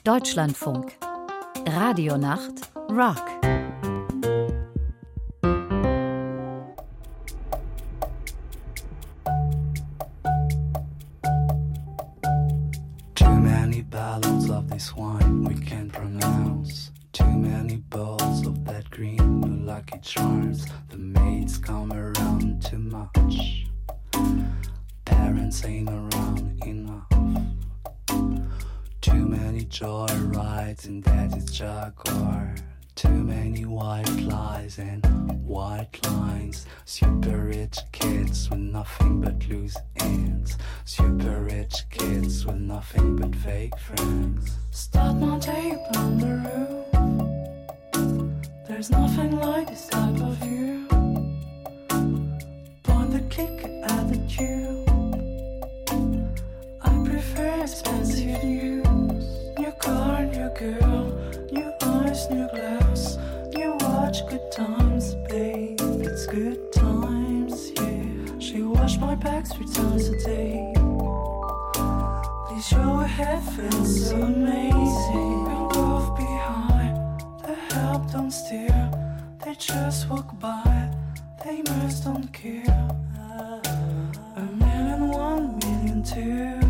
Deutschlandfunk. Radionacht Rock. Too many bottles of this wine we can't pronounce. Too many bowls of that green, no lucky charms. The maids come around too much. Parents ain't around enough. Too many joy rides in daddy's Jaguar. Too many white lies and white lines. Super rich kids with nothing but loose ends. Super rich kids with nothing but fake friends. Start my day upon the roof. There's nothing like this type of view. Point the kicker at the tube. I prefer expensive news. New car, new girl, new eyes, new glass. New watch, good times, babe. It's good times, yeah. She washed my back 3 times a day. This show ahead feels so amazing. We're both behind. The help don't steer. They just walk by. They must don't care. 1,000,000, 1,000,002.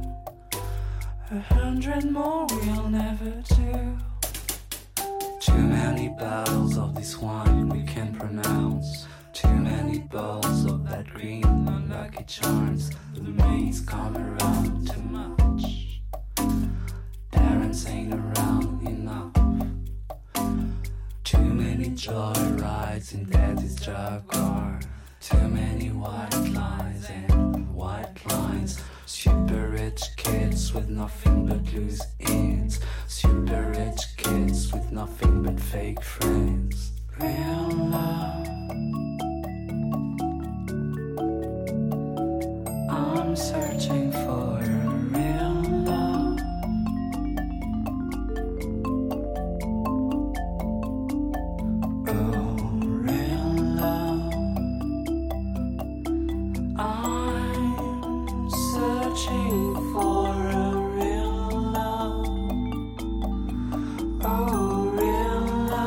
100 more we'll never do. Too many bottles of this wine we can't pronounce. Too many bowls of that green, unlucky charms. The maids come around too much. Parents ain't around enough. Too many joy rides in daddy's Jaguar. Too many white lines and white lines. Super rich kids with nothing but loose ends. Super rich kids with nothing but fake friends. Real love. I'm searching for a real love. Oh, real love. I'm searching for a real love. Oh, real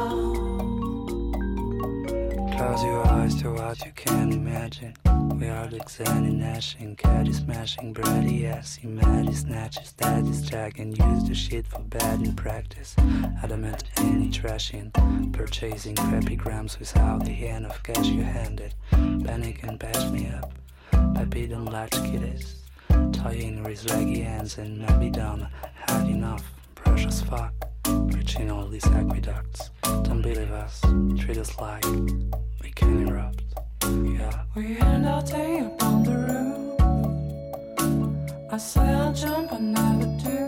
love. Close your eyes to what you can't imagine. We are Alexander gnashing, caddy smashing, Brady assy, Maddie snatches, daddy's dragging, use the shit for bad in practice. Adamant any trashing, purchasing crappy grams without the hand of cash you handed. Panic and patch me up, Pappy don't latch kiddies. Tying with leggy hands and maybe done, had enough, brush as fuck. Reaching all these aqueducts, don't believe us, treat us like we can erupt. Yeah. We end our day upon the roof. I say I'll jump, I never do.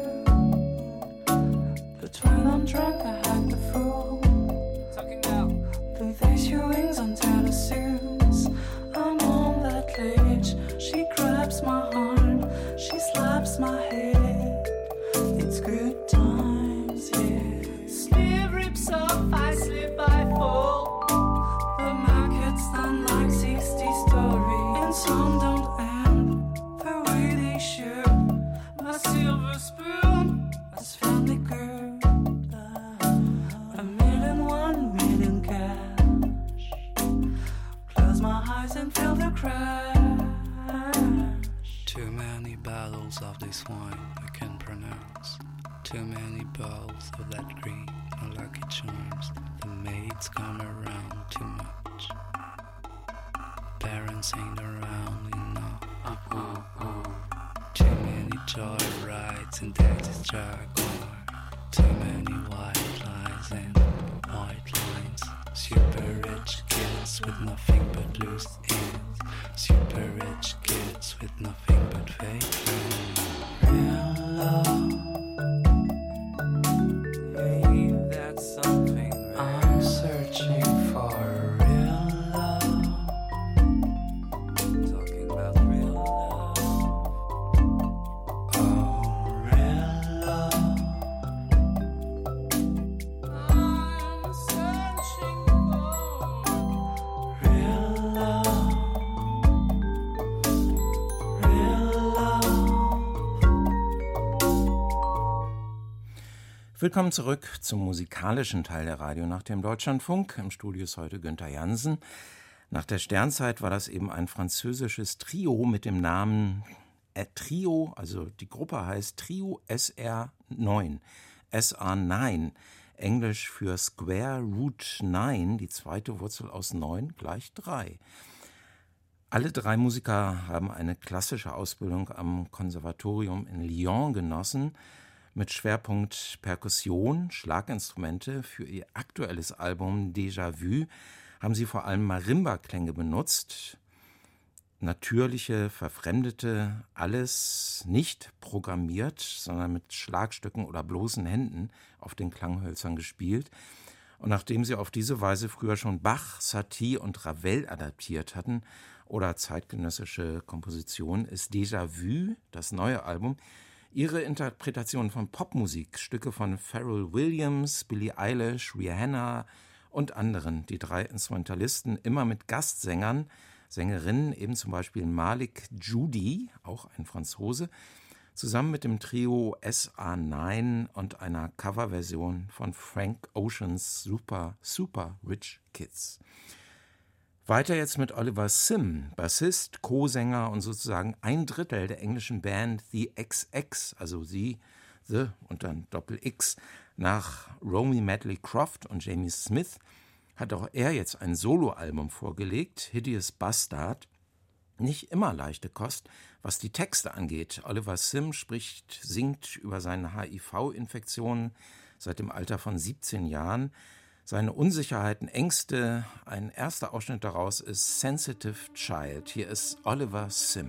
But when I'm drunk, I act the fool. Talking now. With these your wings on Tennessee. I'm on that ledge. She grabs my arm, she slaps my head. It's good times, yeah. Sleeve rips off, I slip, I fall. The market's done like 60 stories, and some don't end the way they should. My silver spoon has found the good. 1,000,000, 1,000,000 cash. Close my eyes and feel the crash. Too many bottles of this wine I can't pronounce. Too many bowls of that green, unlucky charms. The maids come around too much. Parents ain't around enough. Too many joy rides in daddy's Jaguar. Too many white lines and white lines. Super rich kids with nothing but loose ends. Super rich kids with nothing but fake friends. Real love. Babe, that's something rare. I'm searching for real love. Talking about real love. Oh, real love. I'm searching for real love. Real love. Willkommen zurück zum musikalischen Teil der Radionacht im Deutschlandfunk. Im Studio ist heute Günther Jansen. Nach der Sternzeit war das eben ein französisches Trio mit dem Namen Trio, also die Gruppe heißt Trio SR9, SR9, Englisch für Square Root 9, die zweite Wurzel aus 9 gleich 3. Alle drei Musiker haben eine klassische Ausbildung am Konservatorium in Lyon genossen, mit Schwerpunkt Perkussion, Schlaginstrumente. Für ihr aktuelles Album Déjà-vu haben sie vor allem Marimba-Klänge benutzt. Natürliche, verfremdete, alles nicht programmiert, sondern mit Schlagstücken oder bloßen Händen auf den Klanghölzern gespielt. Und nachdem sie auf diese Weise früher schon Bach, Satie und Ravel adaptiert hatten oder zeitgenössische Kompositionen, ist Déjà-vu, das neue Album, ihre Interpretation von Popmusik, Stücke von Pharrell Williams, Billie Eilish, Rihanna und anderen, die drei Instrumentalisten, immer mit Gastsängern, Sängerinnen, eben zum Beispiel Malik Judy, auch ein Franzose, zusammen mit dem Trio SR9 und einer Coverversion von Frank Oceans Super Rich Kids. Weiter jetzt mit Oliver Sim, Bassist, Co-Sänger und sozusagen ein Drittel der englischen Band The XX, also The und dann Doppel-X. Nach Romy Medley Croft und Jamie Smith hat auch er jetzt ein Soloalbum vorgelegt, Hideous Bastard. Nicht immer leichte Kost, was die Texte angeht. Oliver Sim singt über seine HIV-Infektionen seit dem Alter von 17 Jahren. Seine Unsicherheiten, Ängste, ein erster Ausschnitt daraus ist Sensitive Child. Hier ist Oliver Sim.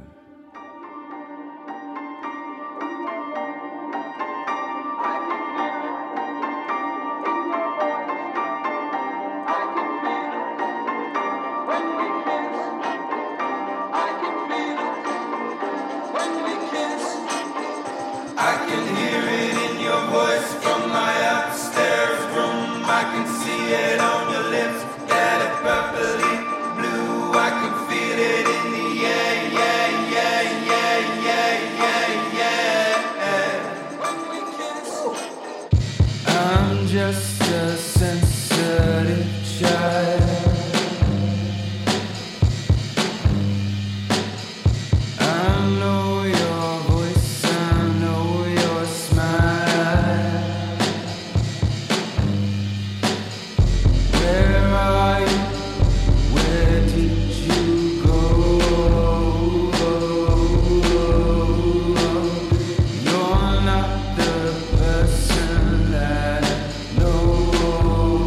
You're not the person that I know.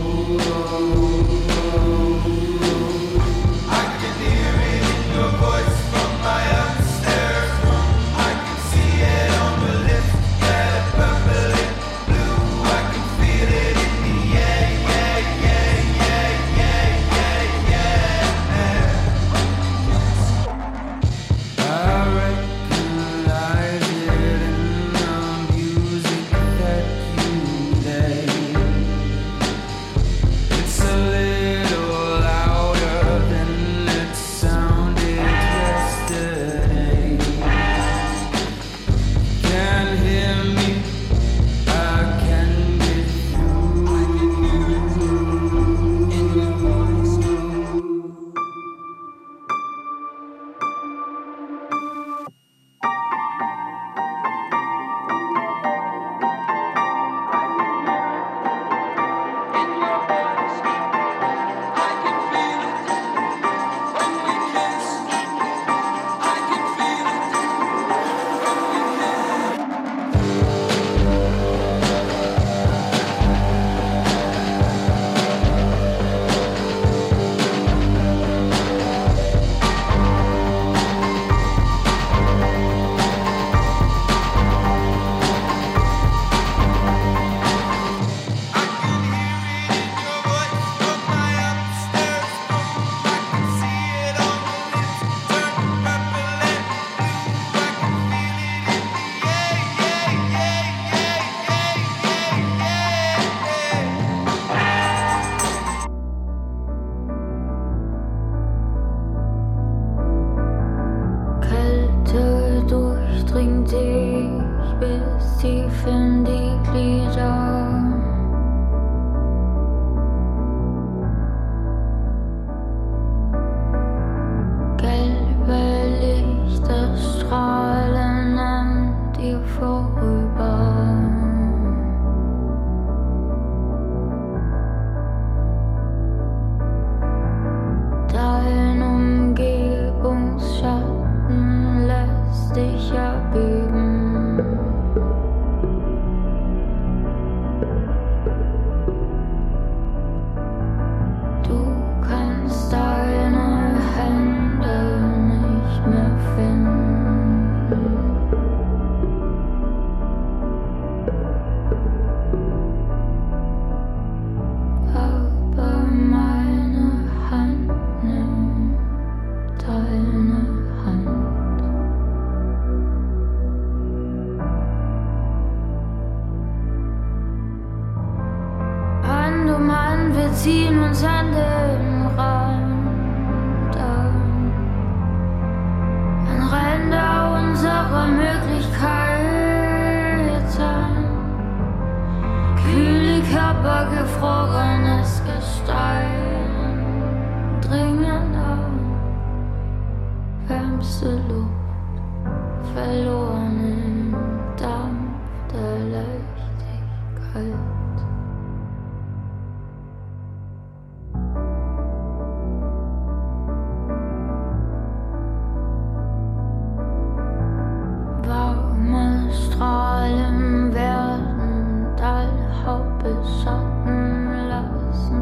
wir ziehen uns an den Rand an Ränder unserer Möglichkeiten. Kühle Körper, gefrorenes Gestein, dringen an, wärmste Luft, verloren im Dampf der Leichtigkeit. Warme Strahlen werden dein Haupt beschatten lassen.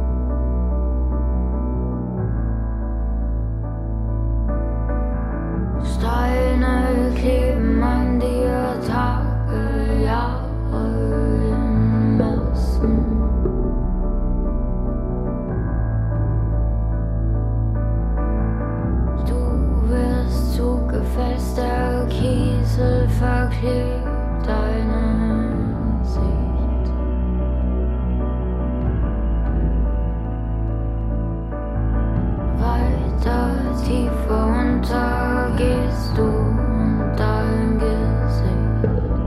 Steine kleben an dir, Tage, Jahre in Massen. Du wirst zu gefesster Kiesel, verklebt deine Sicht. Weiter, tiefer unter gehst du und dein Gesicht.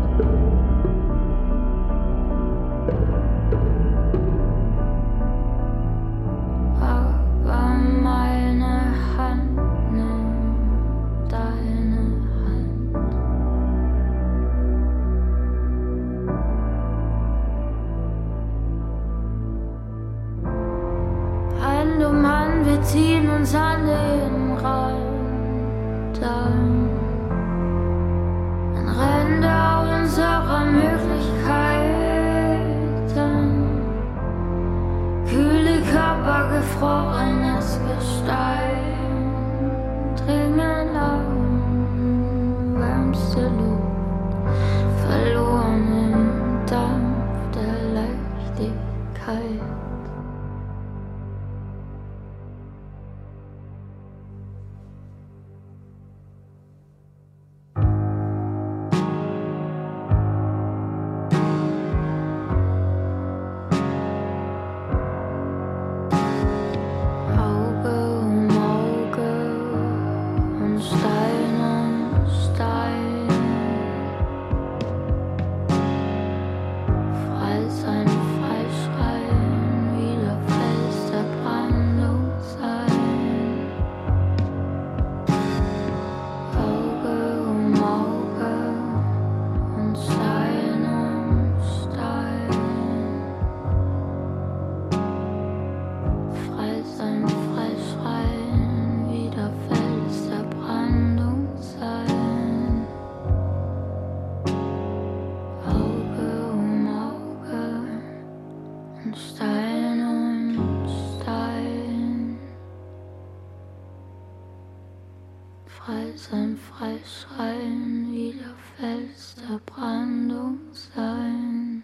Aber meine Hand nimmt deine Hand. Hand um Hand, wir ziehen uns an den Rand an Ränder unserer Möglichkeiten. Kühle Körper, gefrorenes Gestein, dringen an, wärmste Luft, verloren im Dampf der Leichtigkeit. Frei schreien, wieder Fels der Brandung sein.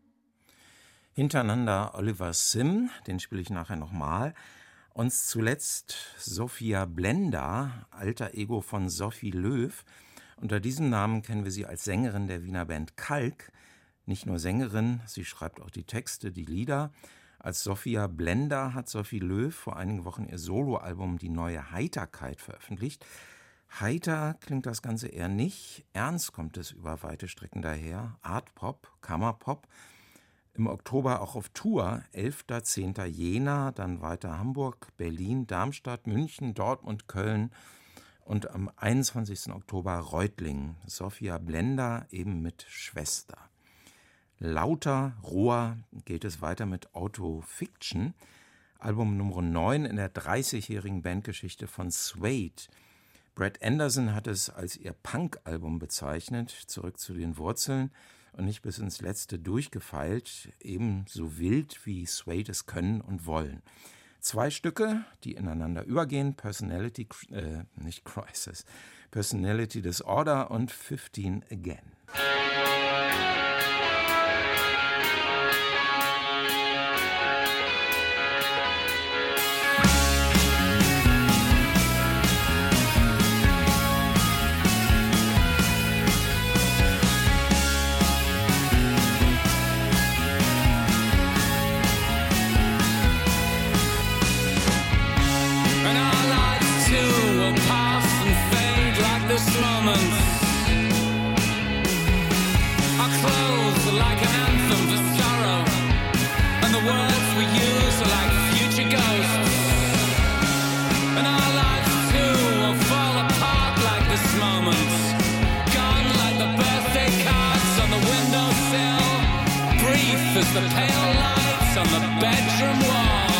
Hintereinander Oliver Sim, den spiele ich nachher nochmal. Und zuletzt Sophia Blenda, alter Ego von Sophie Löw. Unter diesem Namen kennen wir sie als Sängerin der Wiener Band Kalk. Nicht nur Sängerin, sie schreibt auch die Texte, die Lieder. Als Sophia Blenda hat Sophie Löw vor einigen Wochen ihr Soloalbum Die neue Heiterkeit veröffentlicht. Heiter klingt das Ganze eher nicht, ernst kommt es über weite Strecken daher, Art-Pop, Kammerpop. Im Oktober auch auf Tour, 11., 10. Jena, dann weiter Hamburg, Berlin, Darmstadt, München, Dortmund, Köln und am 21. Oktober Reutlingen. Sophia Blenda eben mit Schwester. Lauter, roher geht es weiter mit Autofiction, Album Nummer 9 in der 30-jährigen Bandgeschichte von Suede. Brad Anderson hat es als ihr Punk-Album bezeichnet, zurück zu den Wurzeln und nicht bis ins Letzte durchgefeilt, ebenso wild wie Suede es können und wollen. 2 Stücke, die ineinander übergehen, Personality Disorder und 15 Again. precious moments. Our clothes are like an anthem for sorrow, and the words we use are like future ghosts. And our lives too will fall apart like this moment, gone like the birthday cards on the windowsill, brief as the pale lights on the bedroom walls.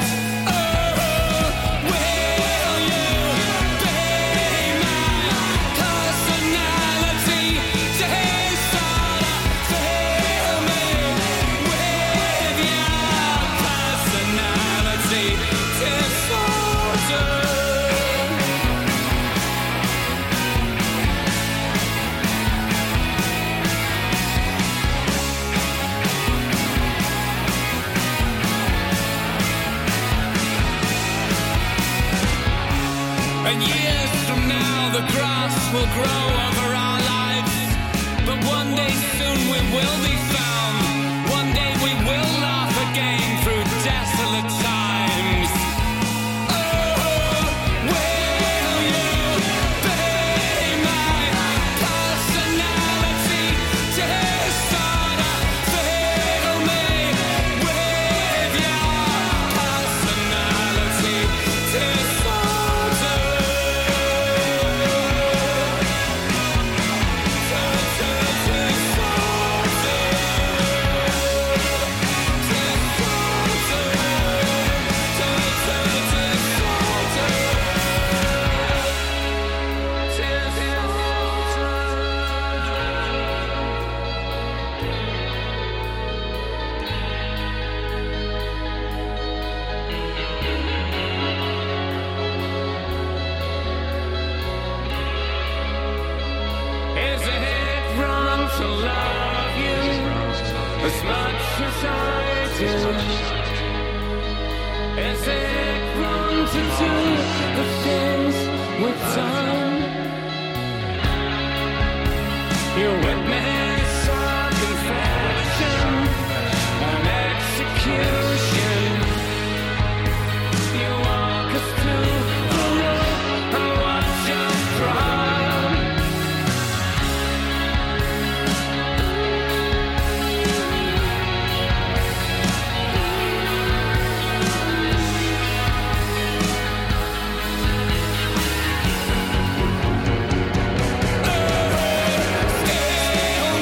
And years from now the grass will grow over our lives, but one day soon we will be found. One day we will laugh again through desolate times. Oh, will you be my personality to sort of fill me with your personality to as much as I do. Is it wrong to do the things we've done? You witness our confession and execution. You walk us through the road and watch us cry. Still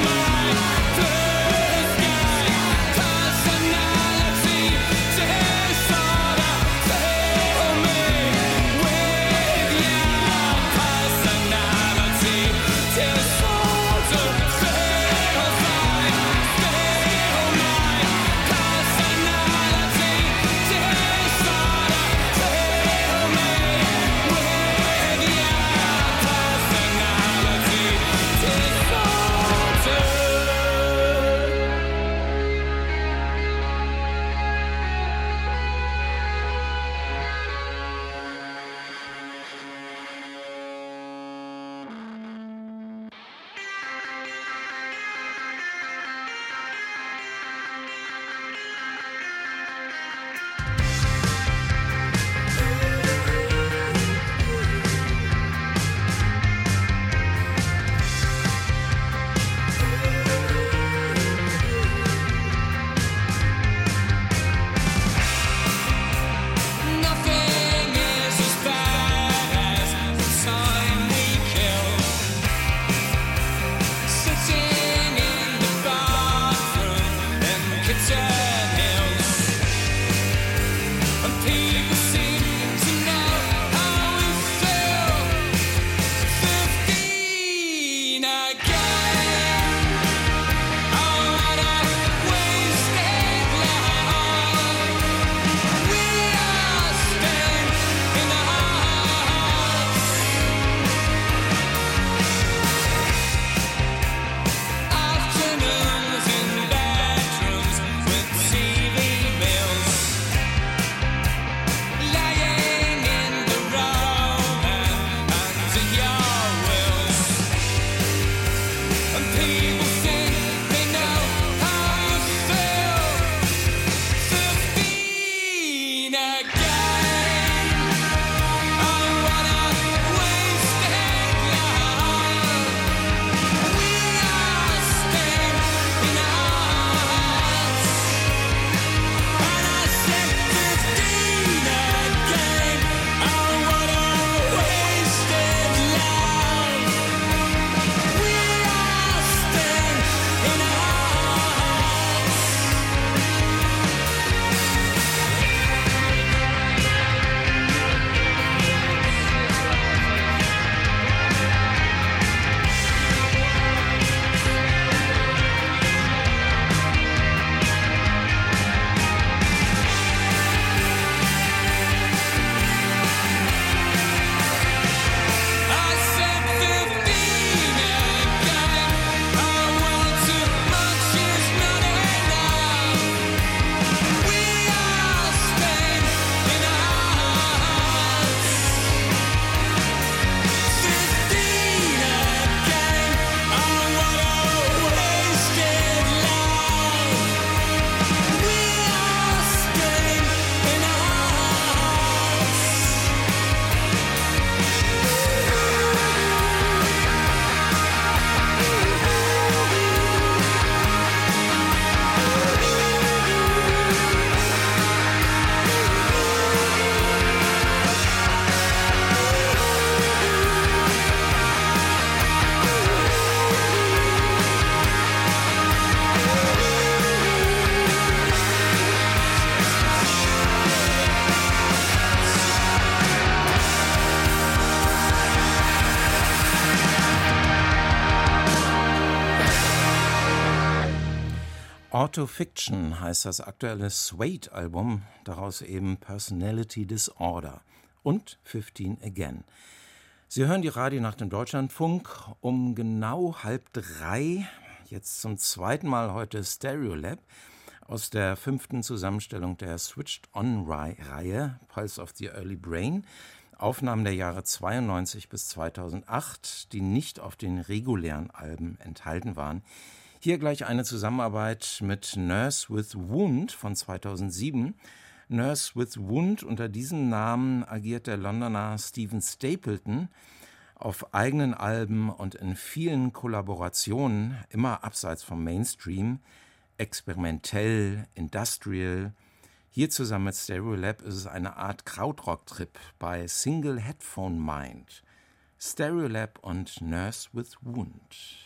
Autofiction heißt das aktuelle Suede-Album, daraus eben Personality Disorder und 15 Again. Sie hören die Radionacht im Deutschlandfunk um genau 2:30, jetzt zum zweiten Mal heute Stereolab aus der 5. Zusammenstellung der Switched-On-Reihe Pulse of the Early Brain. Aufnahmen der Jahre 92 bis 2008, die nicht auf den regulären Alben enthalten waren. Hier gleich eine Zusammenarbeit mit Nurse with Wound von 2007. Nurse with Wound, unter diesem Namen agiert der Londoner Stephen Stapleton auf eigenen Alben und in vielen Kollaborationen, immer abseits vom Mainstream, experimentell, industrial. Hier zusammen mit Stereolab ist es eine Art Krautrock-Trip bei Single Headphone Mind. Stereolab und Nurse with Wound.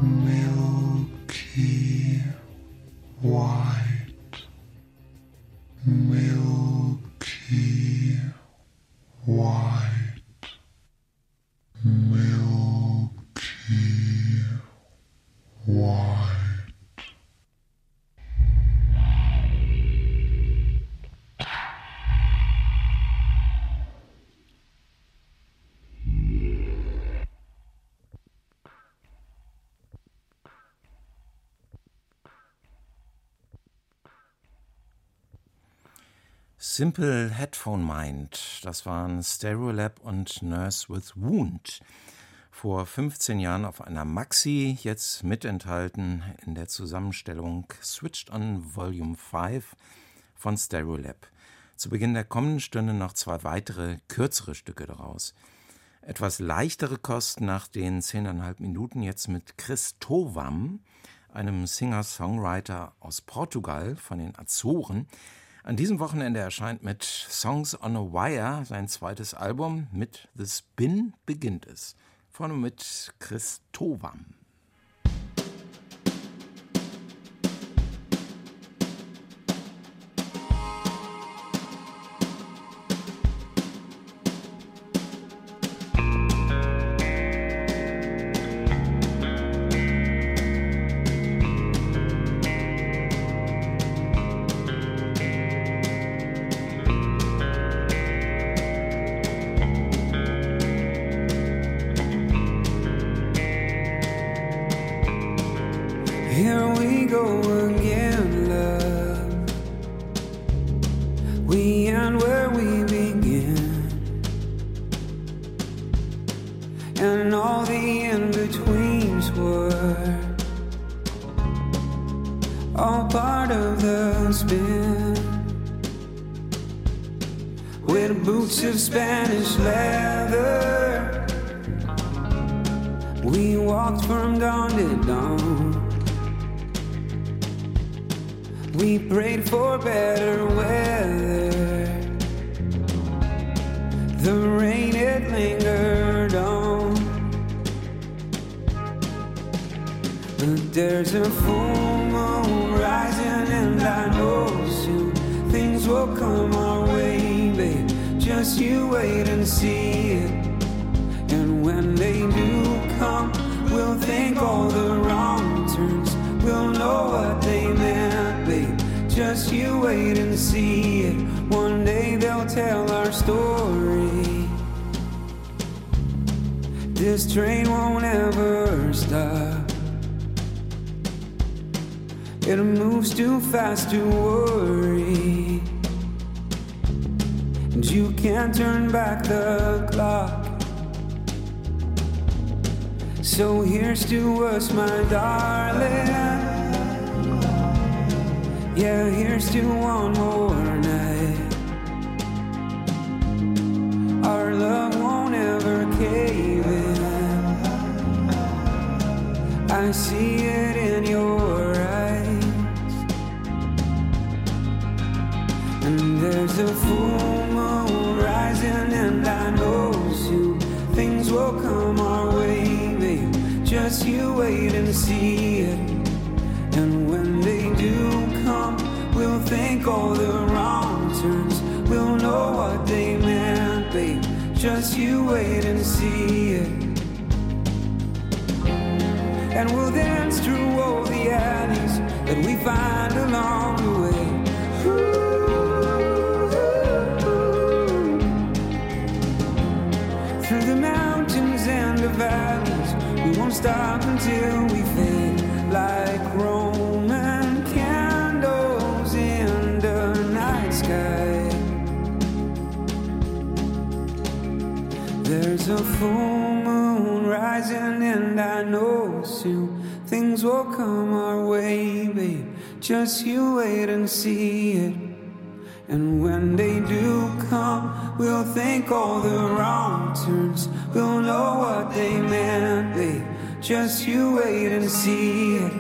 milky white, milky white, milky white. Simple Headphone Mind, das waren Stereolab und Nurse with Wound. Vor 15 Jahren auf einer Maxi, jetzt mitenthalten in der Zusammenstellung Switched on Volume 5 von Stereolab. Zu Beginn der kommenden Stunde noch 2 weitere, kürzere Stücke daraus. Etwas leichtere Kost nach den 10,5 Minuten jetzt mit Chris Tovam, einem Singer-Songwriter aus Portugal von den Azoren. An diesem Wochenende erscheint mit Songs on a Wire sein zweites Album. Mit The Spin beginnt es. Vorne mit Chris Tovam. Here we go again, love. We end where we begin, and all the in-betweens were all part of the spin. With boots of Spanish leather, we walked from dawn to dawn. We prayed for better weather. The rain, it lingered on. But there's a full moon rising, and I know soon things will come our way, babe. Just you wait and see it. And when they do come, we'll think all the wrong turns. We'll know what they meant, babe. Just you wait and see it. One day they'll tell our story. This train won't ever stop. It moves too fast to worry, and you can't turn back the clock. So here's to us, my darling. Yeah, here's to one more night. Our love won't ever cave in. I see it in your eyes. And there's a full moon rising, and I know soon things will come our way, babe. Just you wait and see it. And when they do come, we'll think all the wrong turns. We'll know what they meant, babe. Just you wait and see it. And we'll dance through all the alleys that we find along the way. Through the mountains and the valleys, we won't stop until we fade. Like Roman candles in the night sky. There's a full moon rising, and I know soon things will come our way, babe. Just you wait and see it. And when they do come, we'll think all the wrong turns. We'll know what they meant, babe. Just you wait and see it.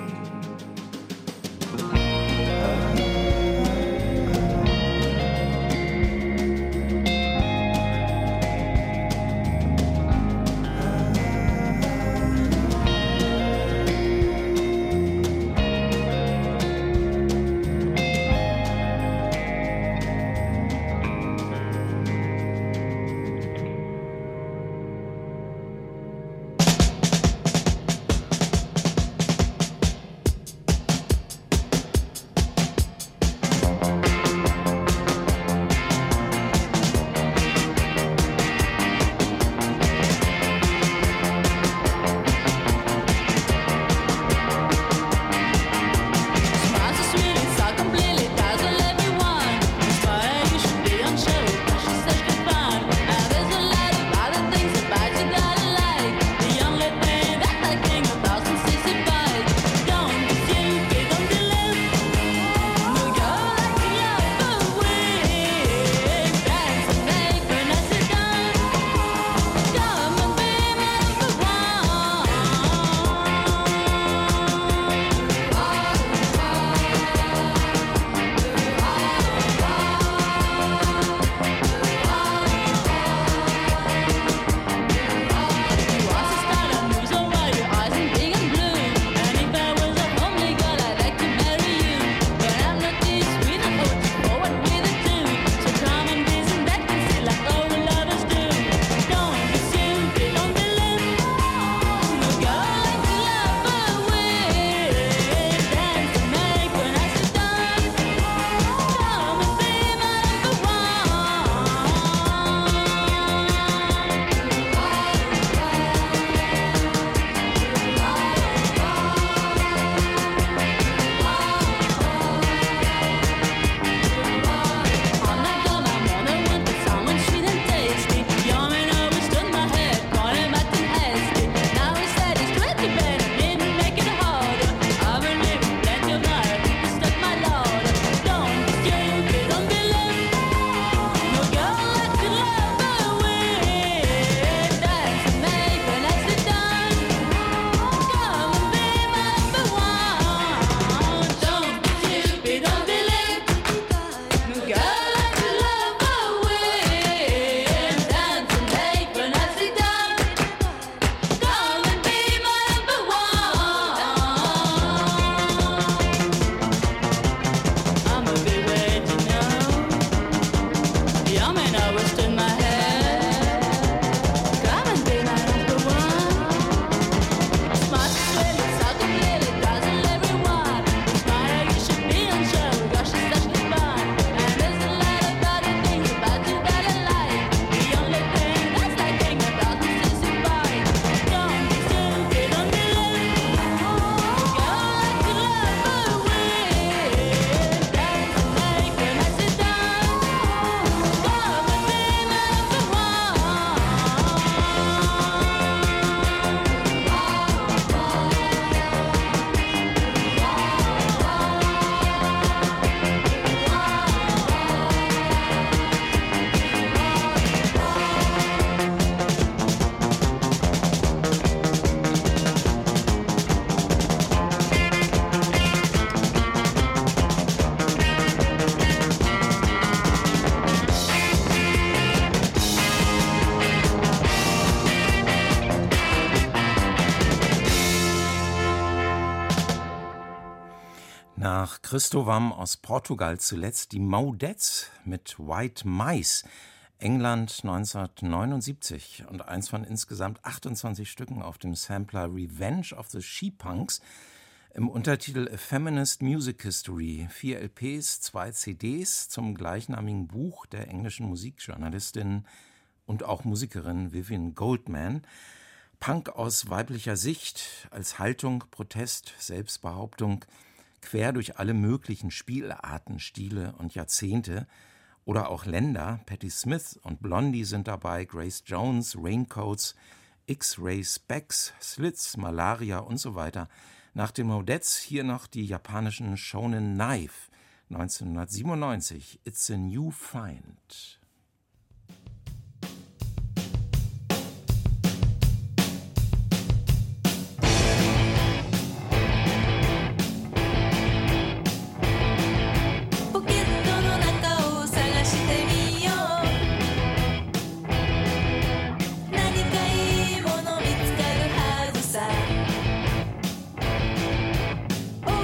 Nach Christo Wam aus Portugal zuletzt die Maudettes mit White Mice, England 1979 und eins von insgesamt 28 Stücken auf dem Sampler Revenge of the She-Punks im Untertitel A Feminist Music History, 4 LPs, 2 CDs zum gleichnamigen Buch der englischen Musikjournalistin und auch Musikerin Vivian Goldman. Punk aus weiblicher Sicht, als Haltung, Protest, Selbstbehauptung, quer durch alle möglichen Spielarten, Stile und Jahrzehnte oder auch Länder. Patti Smith und Blondie sind dabei, Grace Jones, Raincoats, X-Ray Specs, Slits, Malaria und so weiter. Nach den Maudettes hier noch die japanischen Shonen Knife, 1997, It's a New Find.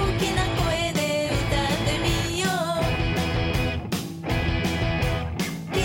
「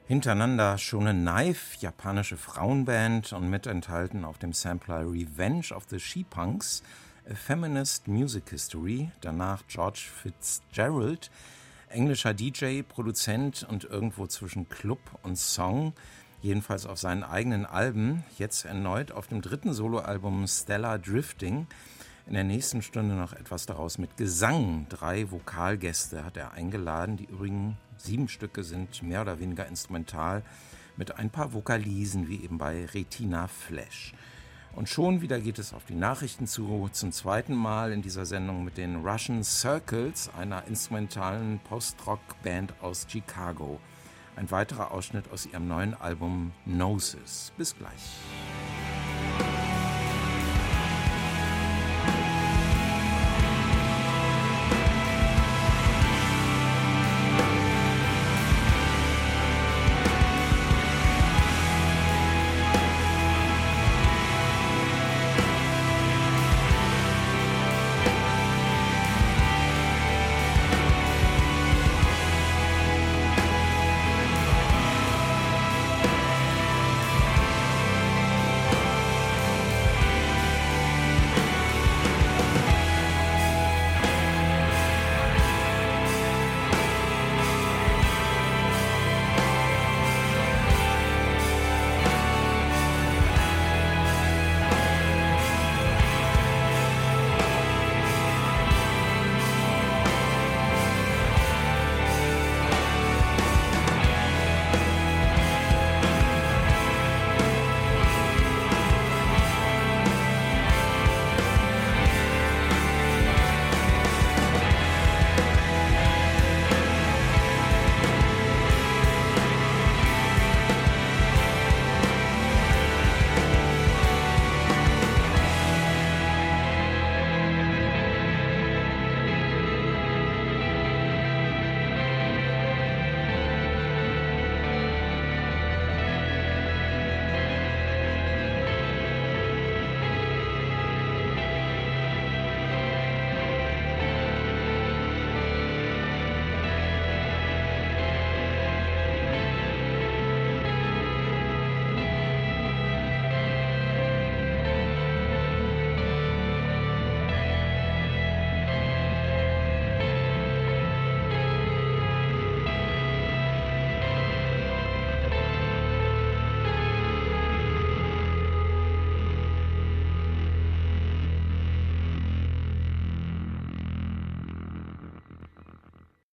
Hintereinander Shonen Knife, japanische Frauenband und mit enthalten auf dem Sampler Revenge of the She-Punks, A Feminist Music History, danach George Fitzgerald, englischer DJ, Produzent und irgendwo zwischen Club und Song, jedenfalls auf seinen eigenen Alben, jetzt erneut auf dem 3. Soloalbum Stellar Drifting. In der nächsten Stunde noch etwas daraus mit Gesang. 3 Vokalgäste hat er eingeladen. Die übrigen 7 Stücke sind mehr oder weniger instrumental mit ein paar Vokalisen, wie eben bei Retina Flash. Und schon wieder geht es auf die Nachrichten zu, zum zweiten Mal in dieser Sendung mit den Russian Circles, einer instrumentalen Post-Rock-Band aus Chicago. Ein weiterer Ausschnitt aus ihrem neuen Album Gnosis. Bis gleich.